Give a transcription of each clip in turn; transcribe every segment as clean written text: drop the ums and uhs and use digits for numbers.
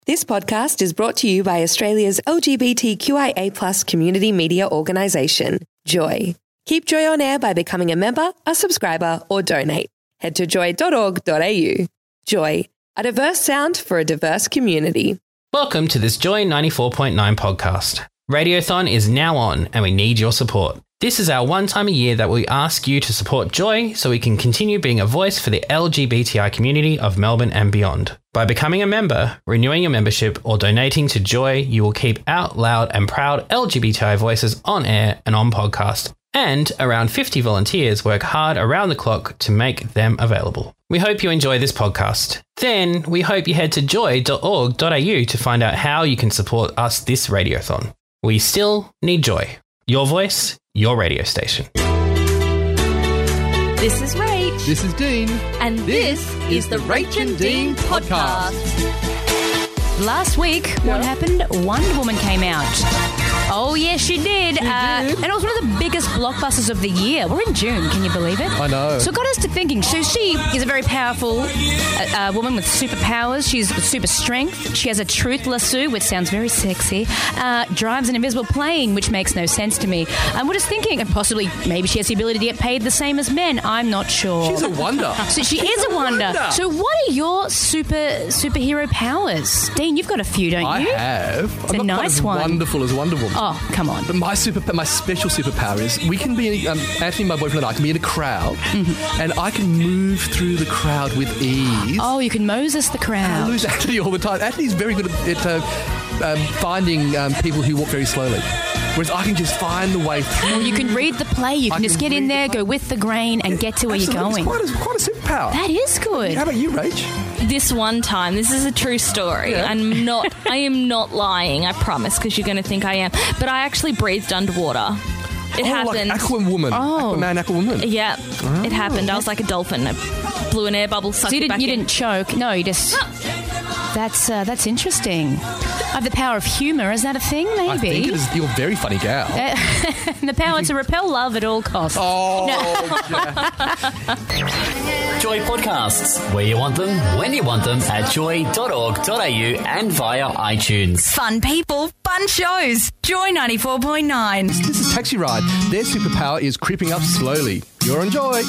This podcast is brought to you by Australia's LGBTQIA+ community media organisation, Joy. Keep Joy on air by becoming a member, a subscriber, or donate. Head to joy.org.au. Joy, a diverse sound for a diverse community. Welcome to this Joy 94.9 podcast. Radiothon is now on and we need your support. This is our one time a year that we ask you to support Joy so we can continue being a voice for the LGBTI community of Melbourne and beyond. By becoming a member, renewing your membership, or donating to Joy, you will keep out loud and proud LGBTI voices on air and on podcast. And around 50 volunteers work hard around the clock to make them available. We hope you enjoy this podcast. Then we hope you head to joy.org.au to find out how you can support us this Radiothon. We still need Joy. Your voice, your radio station. This is Rach. This is Dean. And this is the Rach and Dean podcast. Last week, what happened? Wonder Woman came out. Oh, yes, she did. And it was one of the biggest blockbusters of the year. We're in June. Can you believe it? I know. So it got us to thinking. So she is a very powerful woman with superpowers. She's super strength. She has a truth lasso, which sounds very sexy. Drives an invisible plane, which makes no sense to me. And we're just thinking, and possibly maybe she has the ability to get paid the same as men. I'm not sure. She's a wonder. So she is a wonder. So what are your superhero powers? Dean, you've got a few, don't you? I have. It's I'm a not nice quite as one. wonderful as Wonder Woman. Oh, come on. But my special superpower is we can be, Anthony, my boyfriend, and I can be in a crowd, and I can move through the crowd with ease. Oh, you can Moses the I crowd. lose Anthony all the time. Anthony's very good at finding people who walk very slowly, whereas I can just find the way through. You can read the play. You can just get in there, go with the grain, and get to where you're going. It's quite a superpower. That is good. How about you, Rach? This one time, this is a true story. Yeah. I am not lying, I promise, because you're going to think I am. But I actually breathed underwater. It happened. Like Aquawoman. Oh. Aquaman, Aquawoman. Yeah, it happened. I was like a dolphin. I blew an air bubble, sucked So it back you in. didn't choke. No, you just... That's interesting. I have the power of humour. Is that a thing? Maybe. I think it is. You're a very funny gal. The power to repel love at all costs. Oh, Joy Podcasts, where you want them, when you want them, at joy.org.au and via iTunes. Fun people, fun shows. Joy 94.9. This is Taxi Ride. Their superpower is creeping up slowly. You're on Joy.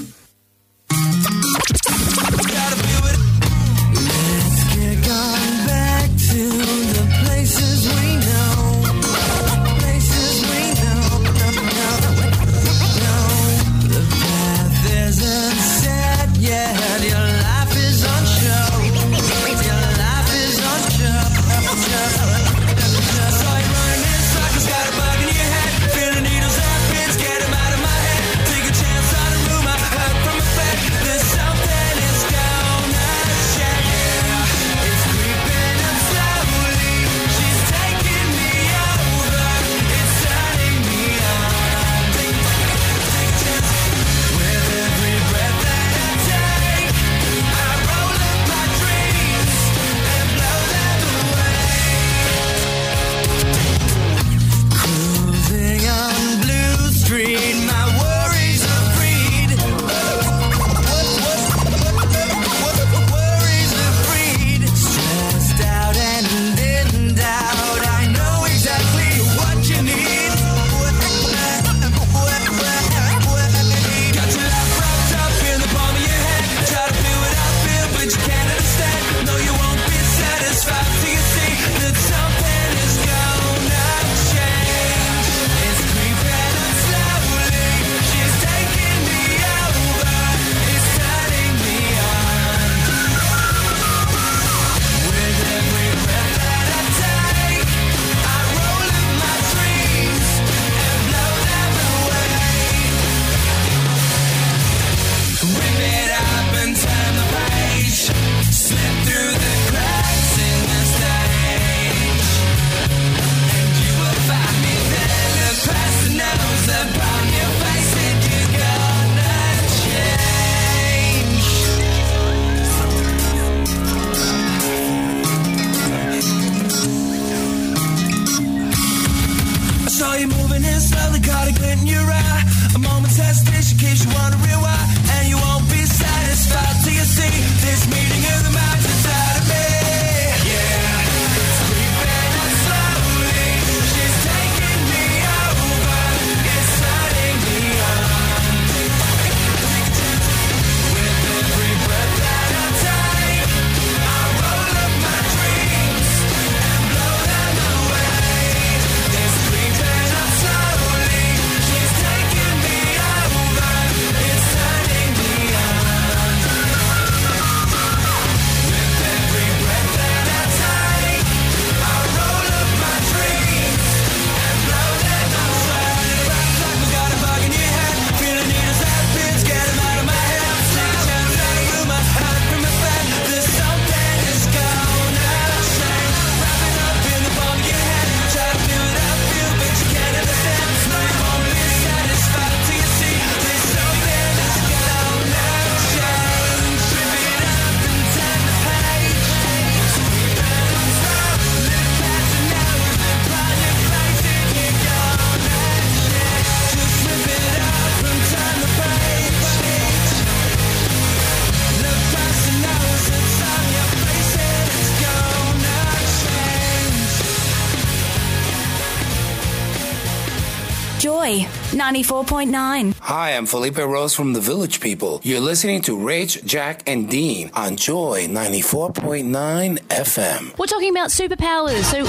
Joy 94.9. Hi, I'm Felipe Rose from the Village People. You're listening to Rach, Jack, and Dean on Joy 94.9 FM. We're talking about superpowers. So,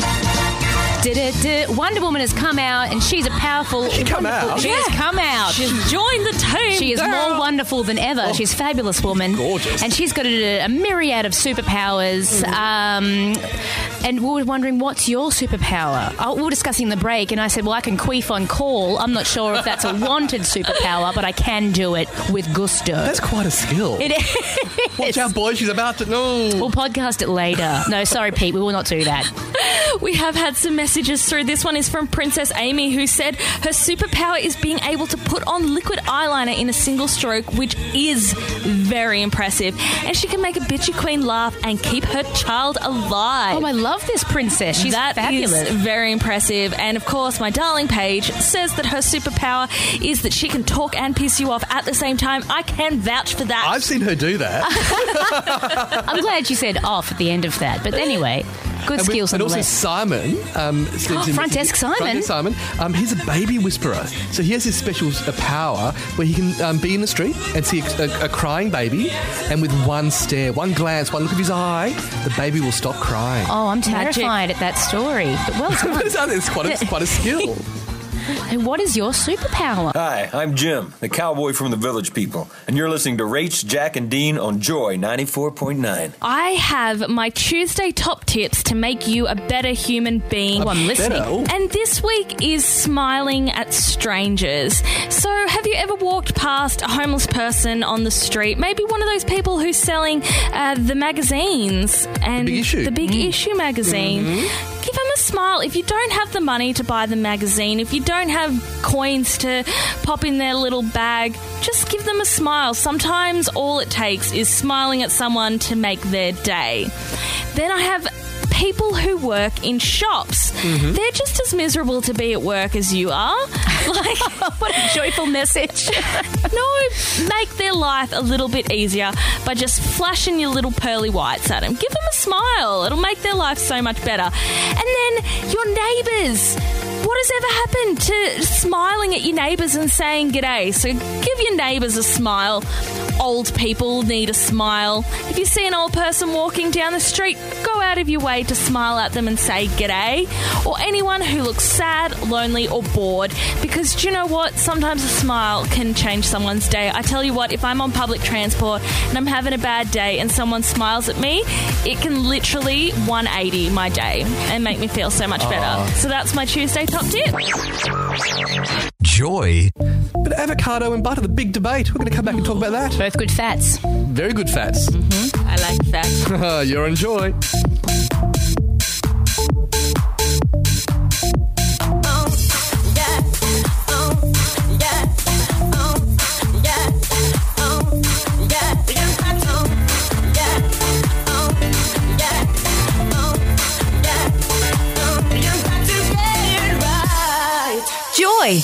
Wonder Woman has come out, and she's a powerful. She come out. She has come out. She's joined the team. She is more wonderful than ever. She's a fabulous woman. Gorgeous. And she's got a myriad of superpowers. And we were wondering, what's your superpower? We were discussing the break, and I said, well, I can queef on call. I'm not sure if that's a wanted superpower, but I can do it with gusto. That's quite a skill. It is. Watch out, boys. She's about to... No. We'll podcast it later. No, sorry, Pete. We will not do that. We have had some messages through. This one is from Princess Amy, who said her superpower is being able to put on liquid eyeliner in a single stroke, which is very impressive. And she can make a bitchy queen laugh and keep her child alive. Oh, I love this princess. She's fabulous. That is very impressive. And, of course, my darling Paige says that her superpower is that she can talk and piss you off at the same time. I can vouch for that. I've seen her do that. I'm glad you said off at the end of that. But anyway... Good skills. And also Simon. Front Desk Simon. Front Desk Simon. He's a baby whisperer. So he has this special power where he can be in the street and see a crying baby, and with one stare, one glance, one look of his eye, the baby will stop crying. Oh, I'm terrified at that story. But well done. It's quite a skill. And what is your superpower? Hi, I'm Jim, the cowboy from the Village People, and you're listening to Rach, Jack, and Dean on Joy 94.9. I have my Tuesday top tips to make you a better human being. Oh, I'm listening. And this week is smiling at strangers. So have you ever walked past a homeless person on the street? Maybe one of those people who's selling the magazines and the Big Issue, Issue magazine. Mm-hmm. Give them a smile. If you don't have the money to buy the magazine, if you don't have coins to pop in their little bag, just give them a smile. Sometimes all it takes is smiling at someone to make their day. Then I have people who work in shops. Mm-hmm. They're just as miserable to be at work as you are. Like, what a joyful message. No, make their life a little bit easier by just flashing your little pearly whites at them. Give them a smile. It'll make their life so much better. And then your neighbours. What has ever happened to smiling at your neighbours and saying g'day? So give your neighbours a smile. Old people need a smile. If you see an old person walking down the street, go out of your way to smile at them and say g'day. Or anyone who looks sad, lonely or bored. Because do you know what? Sometimes a smile can change someone's day. I tell you what, if I'm on public transport and I'm having a bad day and someone smiles at me, it can literally 180 my day and make me feel so much better. So that's my Tuesday top tip. Joy. But avocado and butter, the big debate. We're going to come back and talk about that. Both good fats. Very good fats. Mm-hmm. I like that. You're on Joy. Joy.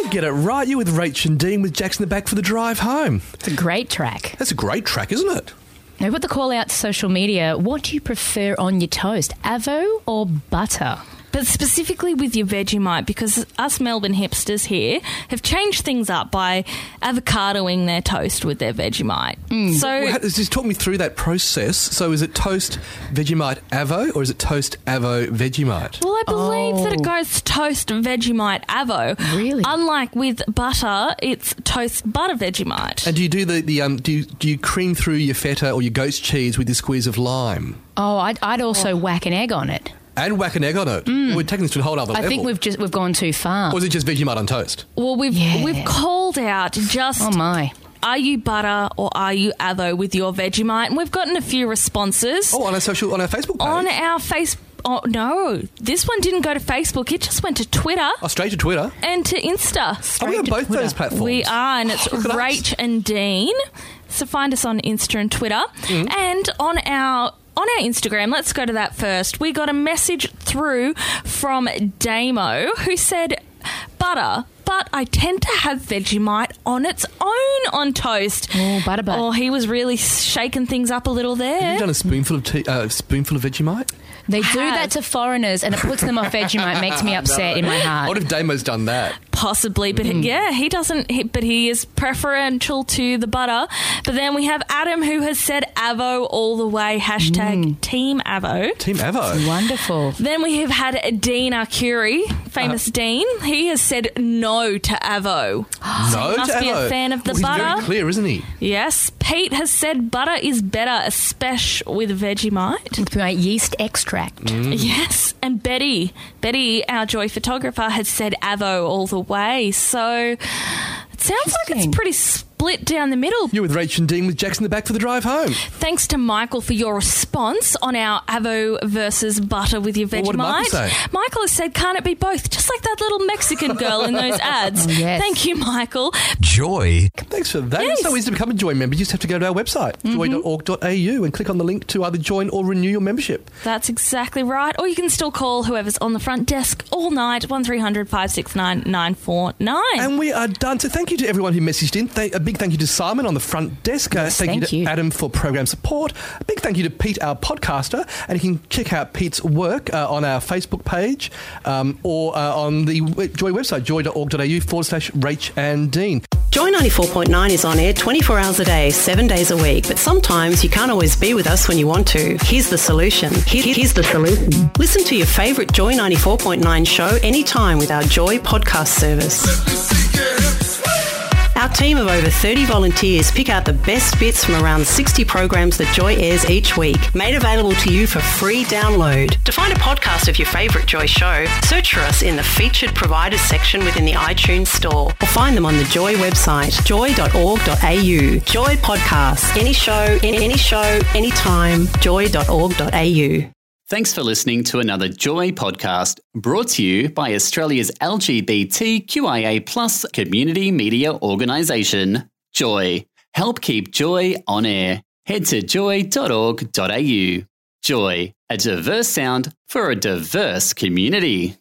get it right. You're with Rach and Dean with Jackson in the back for the drive home. It's a great track. That's a great track, isn't it? Now, we've got the call out to social media. What do you prefer on your toast, avo or butter? But specifically with your Vegemite, because us Melbourne hipsters here have changed things up by avocadoing their toast with their Vegemite. So Well, just talk me through that process. So is it toast Vegemite avo or is it toast avo Vegemite? Well, I believe that it goes toast Vegemite avo. Really? Unlike with butter, it's toast butter Vegemite. And do you do do you cream through your feta or your goat's cheese with your squeeze of lime? Oh, I'd also whack an egg on it. And whack an egg on it. We're taking this to a whole other level. I think we've gone too far. Or is it just Vegemite on toast? Well, we've called out just... Oh, my. Are you butter or are you avo with your Vegemite? And we've gotten a few responses. Oh, on our Facebook page? On our Facebook... Oh, no. This one didn't go to Facebook. It just went to Twitter. Oh, straight to Twitter? And to Insta. Are we on both those platforms? We are, and it's Look at us. Rach and Dean. So find us on Insta and Twitter. And on our Instagram, let's go to that first. We got a message through from Damo who said, butter, but I tend to have Vegemite on its own on toast. Oh, butter. Oh, he was really shaking things up a little there. Have you done a spoonful of Vegemite? They do that to foreigners and it puts them off Vegemite. It makes me upset in my heart. What if Damo's done that? Possibly, but he doesn't. But he is preferential to the butter. But then we have Adam who has said avo all the way. # Team Avo. Team Avo. Wonderful. Then we have had Dean Arcuri, famous Dean. He has said no to avo. No He must to be Avo. a fan of the He's butter. very clear, isn't he? Yes. Pete has said butter is better, especially with Vegemite. With my yeast extract. Yes. And Betty, our Joy photographer, has said avo all the way. So it sounds like it's pretty split down the middle. You're with Rach and Dean with Jackson in the back for the drive home. Thanks to Michael for your response on our avo versus butter with your Vegemite. Well, what did Michael say? Michael has said, can't it be both? Just like that little Mexican girl in those ads. Oh, yes. Thank you, Michael. Joy. Thanks for that. Yes. It's so easy to become a Joy member. You just have to go to our website, joy.org.au, and click on the link to either join or renew your membership. That's exactly right. Or you can still call whoever's on the front desk all night, 1300 569 949. And we are done. So thank you to everyone who messaged in. A big thank you to Simon on the front desk. Thank you to Adam for program support. A big thank you to Pete, our podcaster. And you can check out Pete's work on our Facebook page or on the Joy website, joy.org.au/Rach and Dean. Joy 94.9 is on air 24 hours a day, 7 days a week. But sometimes you can't always be with us when you want to. Here's the solution. Here's the solution. Listen to your favourite Joy 94.9 show anytime with our Joy podcast service. Our team of over 30 volunteers pick out the best bits from around 60 programs that Joy airs each week, made available to you for free download. To find a podcast of your favourite Joy show, search for us in the featured providers section within the iTunes store, or find them on the Joy website, joy.org.au. Joy Podcasts. Any show, anytime, joy.org.au. Thanks for listening to another Joy podcast brought to you by Australia's LGBTQIA+ community media organisation, Joy. Help keep Joy on air. Head to joy.org.au. Joy, a diverse sound for a diverse community.